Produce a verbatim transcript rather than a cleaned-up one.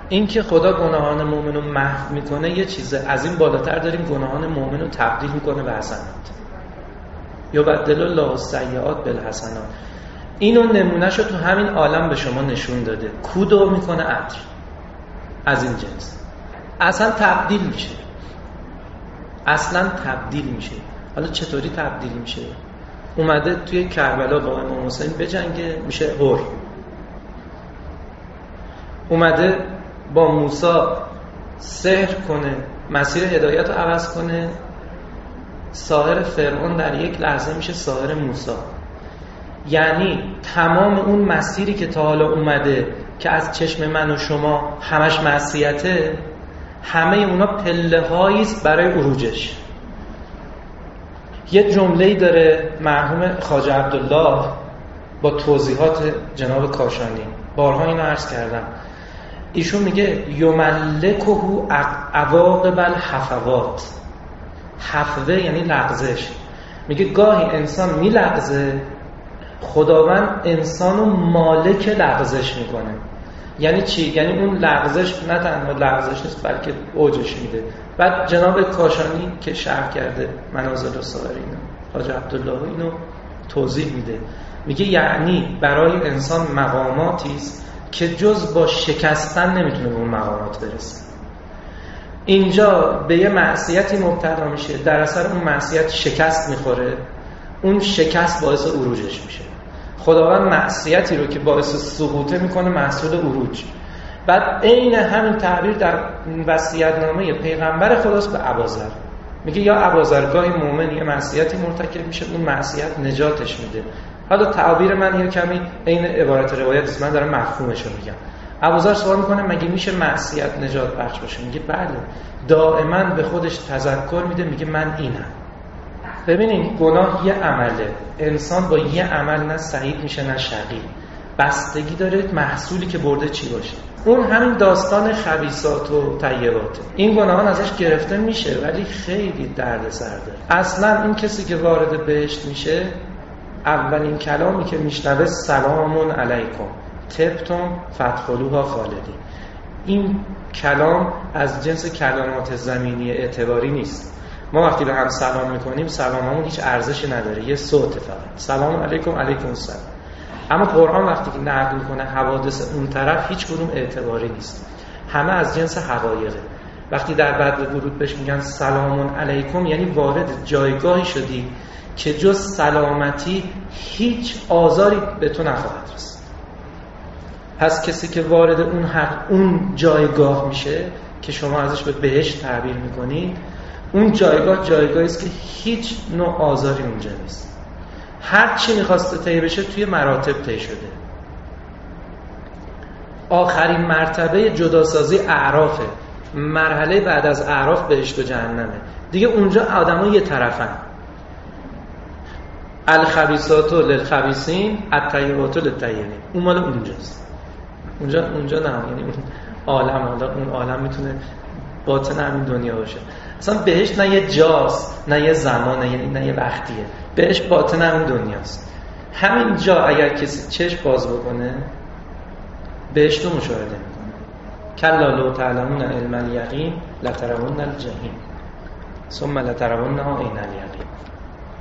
این که خدا گناهان مؤمن رو محو میکنه یه چیزه، از این بالاتر داریم گناهان مؤمن رو تبدیل میکنه به حسنات. یبدل الله السیئات بالحسنات. اینو نمونهشو تو همین عالم به شما نشون داده. کودو میکنه عطر از این جنس، اصلا تبدیل میشه، اصلا تبدیل میشه. حالا چطوری تبدیل میشه؟ اومده توی کربلا با امام حسین بجنگه، میشه حر. اومده با موسی سحر کنه، مسیر هدایت رو عوض کنه، ساحر فرعون در یک لحظه میشه ساحر موسی. یعنی تمام اون مسیری که تا حالا اومده که از چشم من و شما همش معصیته، همه اونا پله هاییست برای عروجش. یه جمله‌ای داره مرحوم خواجه عبدالله با توضیحات جناب کاشانی، بارها اینو عرض کردم. ایشون میگه یملکه عواقب الهفوات. حفوه یعنی لغزش. میگه گاهی انسان میلغزه، خداوند انسانو مالک لغزش میکنه. یعنی چی؟ یعنی اون لغزش نه تنها لغزش نیست بلکه اوجش میده. بعد جناب کاشانی که شرح کرده منازل الصابرین، خواجه عبدالله اینو توضیح میده. میگه یعنی برای انسان مقاماتی است که جز با شکستن نمیتونه به اون مقامات برسه. اینجا به یه معصیتی مبتلا میشه، در اثر اون معصیت شکست میخوره، اون شکست باعث عروجش میشه. خداوند معصیتی رو که باعث سقوطه میکنه محصول عروج. بعد عین همین تعبیر در وصیت‌نامه پیغمبر خداست به ابوذر. میگه یا ابوذر گاهی مؤمن یه معصیتی مرتکب میشه، اون معصیت نجاتش میده. حالا تعبیر من یه کمی عین عبارت روایت است، من دارم مفهومش رو میگم. ابوذر سوال میکنه مگه میشه معصیت نجات بخش باشه؟ میگه بله. دائما به خودش تذکر میده، میگه من اینم. ببینین گناه یه عمله، انسان با یه عمل نه سعید میشه نه شقی، بستگی داره محصولی که برده چی باشه. اون همین داستان خبیثات و طیبات، این گناهان ازش گرفته میشه ولی خیلی دردسر داره. اصلا این کسی که وارد بهشت میشه اولین کلامی که میشنوه سلام علیکم طبتم فادخلوها خالدین. این کلام از جنس کلمات زمینی اعتباری نیست. ما وقتی به هم سلام میکنیم سلاممون هیچ ارزشی نداره، یه صوت فقط، سلام علیکم علیکم السلام. اما قرآن وقتی که نقل میکنه حوادث اون طرف هیچ کدوم اعتباری نیست، همه از جنس حقایقه. وقتی در بدر درود بهش میگن سلام علیکم یعنی وارد جایگاهی شدی که جز سلامتی هیچ آزاری به تو نخواهد رسید. پس کسی که وارد اون حق اون جایگاه میشه که شما ازش به بهشت تعبیر میکنید، اون جایگاه جایگاهی است که هیچ نوع آزاری اونجا نیست. هر چی میخواسته طی بشه توی مراتب طی شده. آخرین مرتبه جداسازی اعرافه، مرحله بعد از اعراف بهشت و جهنمه. دیگه اونجا آدم‌ها یه طرفن. الخبیثات للخبیثین الطیبات للطیبین. اون مال اونجاست. اونجا اونجا نه، یعنی اون عالم، حالا اون عالم میتونه باطن همین دنیا باشه. اصلا بهشت نه یه جاست، نه یه زمان، نه یه, نه یه وقتیه. بهشت باطن همین دنیاست. همین جا اگر کسی چشم باز بکنه بهشت رو مشاهده میکنه. کلا لو تعلمون علم الیقین لترون الجحیم ثم لترونها عین الیقین.